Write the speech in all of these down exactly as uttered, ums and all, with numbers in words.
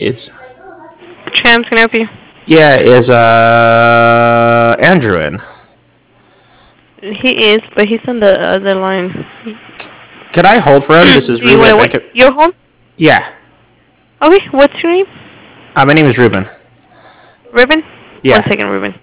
Is Champs, can I help you? yeah, is uh Andrew in? He is, but he's on the other line. Can I hold for him? This is Do you Ruben want at to Bank wait? of... You're home? Yeah. Okay, what's your name? Uh, my name is Ruben. Ruben? One Yeah. second, Ruben.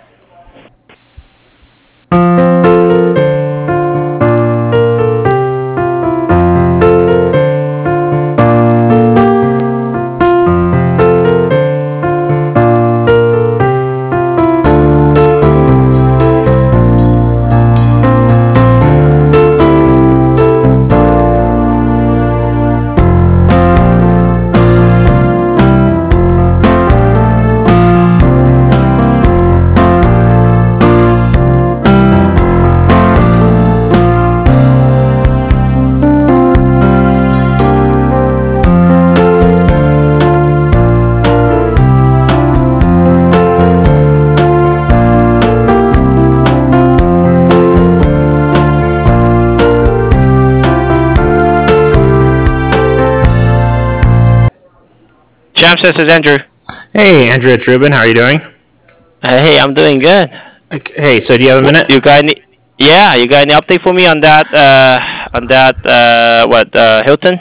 Champs, this is Andrew. Hey, Andrew, it's Ruben. How are you doing? Uh, hey, I'm doing good. Okay, hey, so do you have a minute? You got any? Yeah, you got any update for me on that? Uh, on that? Uh, what? Uh, Hilton?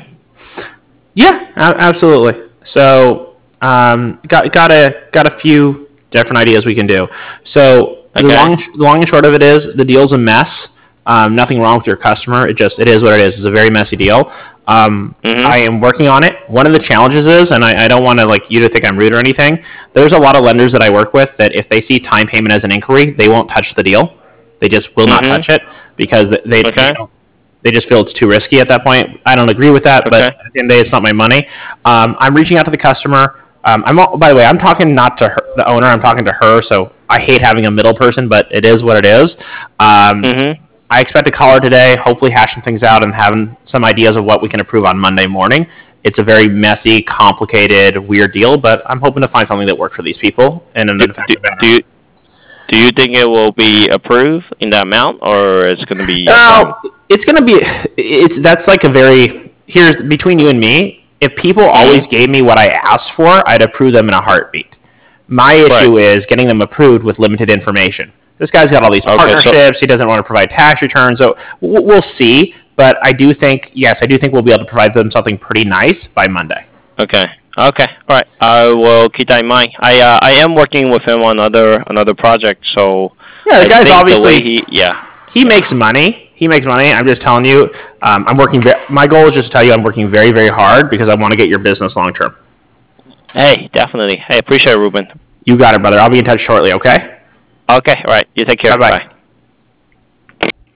Yeah, a- absolutely. So, um, got got a got a few different ideas we can do. So the Okay. long the long and short of it is the deal's a mess. Um, nothing wrong with your customer. It just it is what it is. It's a very messy deal. Um, I Mhm. am working on it. One of the challenges is, and I, I don't want to like you to think I'm rude or anything. There's a lot of lenders that I work with that if they see time payment as an inquiry, they won't touch the deal. They just will not Mhm. touch it because they they, they Okay. don't they just feel it's too risky at that point. I don't agree with that, but Okay. at the end of the day, it's not my money. Um, I'm reaching out to the customer. Um, I'm al- by the way, I'm talking not to her, the owner. I'm talking to her. So I hate having a middle person, but it is what it is. Um, Mhm. I expect to call her today, hopefully hashing things out and having some ideas of what we can approve on Monday morning. It's a very messy, complicated, weird deal, but I'm hoping to find something that works for these people in an Do, do, effective manner. do you do you think it will be approved in that amount, or it's going to be a problem? Now, it's going to be it's that's like a very here's between you and me. If people always Mhm. gave me what I asked for, I'd approve them in a heartbeat. My Right. issue is getting them approved with limited information. This guy's got all these Okay. So partnerships. He doesn't want to provide tax returns, so w- we'll see. But I do think, yes, I do think we'll be able to provide them something pretty nice by Monday. okay. Okay. All right. I will keep that in mind. I uh, I am working with him on other another project, so Yeah, the I guy's think the way obviously he yeah he yeah. makes money. He makes money. I'm just telling you, um, I'm working. Ve- my goal is just to tell you I'm working very, very hard because I want to get your business long term. Hey, definitely. Hey, appreciate it, Ruben. You got it, brother. I'll be in touch shortly. Okay. Okay. All right. You take care. Bye bye. Bye.